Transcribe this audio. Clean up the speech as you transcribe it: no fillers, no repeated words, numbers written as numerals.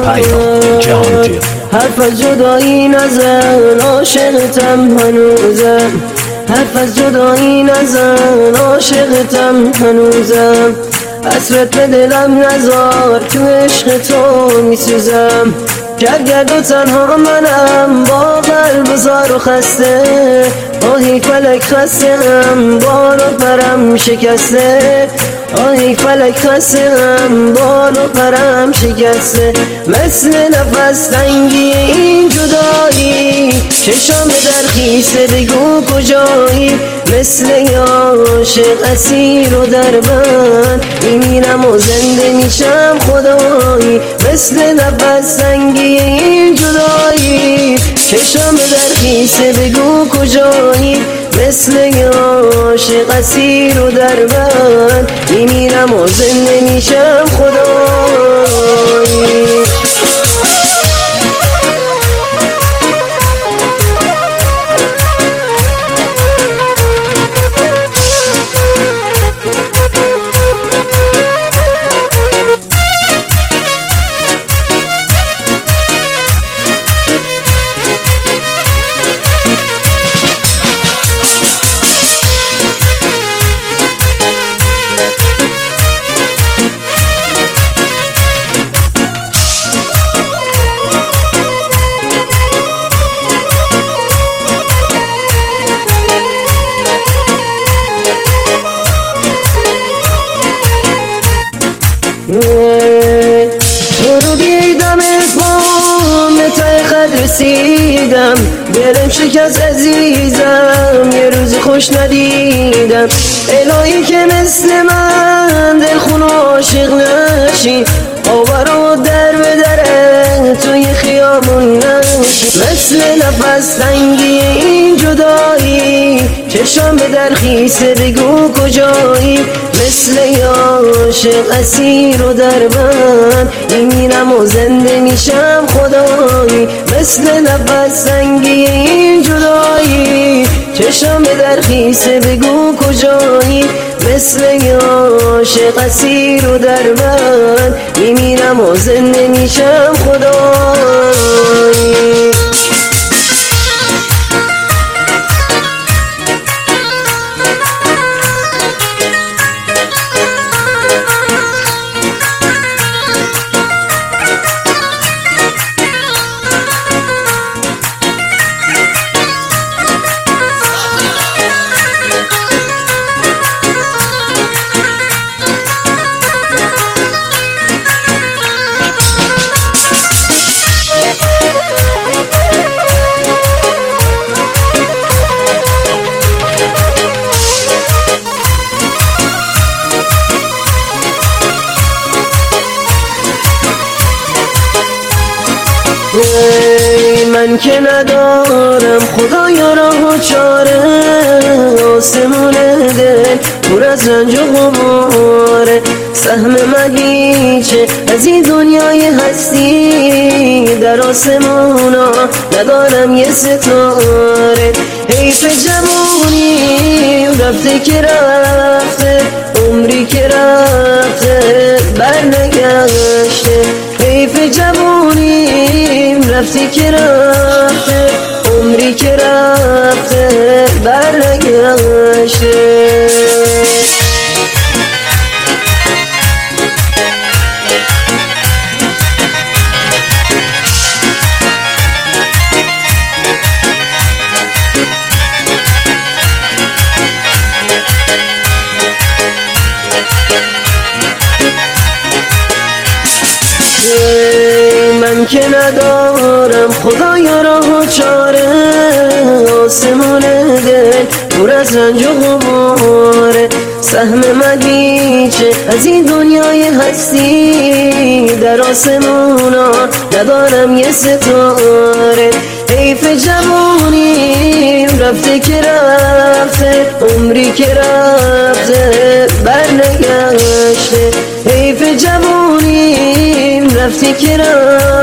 پیام جهانگیر. حرف از جدایی نزن عاشقتم هنوزم، حرف از جدایی نزن عاشقتم هنوزم، حسرت به دلم نذار تو عشق تو میسوزم، گرگرد و تنها منم با قلب زار و خسته، آهی فلک خستم بال و پرم شکسته، آهی فلک خستم بال و پرم شکسته، مثل نفس تنگی این جدایی چشام در خیسه بگو کجایی، مثل عاشق اسیر و در بند میمیرم و زنده میشم خدایی، مثل نفس تنگی این جدایی چشام در خیسه بگو کجایی، مثل عاشق اسیر و در بند میمیرم و زنده میشم خدایی. تو رو دیدم اسمم تا خد رسیدم، دلم شکست عزیزم یه روز خوش ندیدم، الهی که مثل من دل خون عاشق نشی، آورا در به دره توی خیامون نشی، مثل نفس تنگی این جدایی چشام به در خیسه بگو کجایی، مثل عاشق اسیر و در بند میمیرم و زنده میشم خدایی، مثل نفس تنگی این جدایی چشام به در خیسه بگو کجایی، مثل عاشق اسیر و در بند میمیرم و زنده میشم خدایی. من که ندارم خدایا راه و چاره، آسمون دل پر از رنج و غباره، سهم من هیچه از این دنیای هستی، در آسمونا ندارم یه ستاره، حیف جوونی رفته که رفته، عمری که رفته برنگشته، حیف جوونی رفتی که رفته، عمری که رفته برنگشته. من که ندارم خدایا راه و چاره، آسمون دل پر از رنج و غباره، سهم من هیچه از این دنیای هستی، در آسمونا ندارم یه ستاره، حیف جوونی رفته که رفته، عمری که رفته برنگشته، حیف جوونی رفته که رفته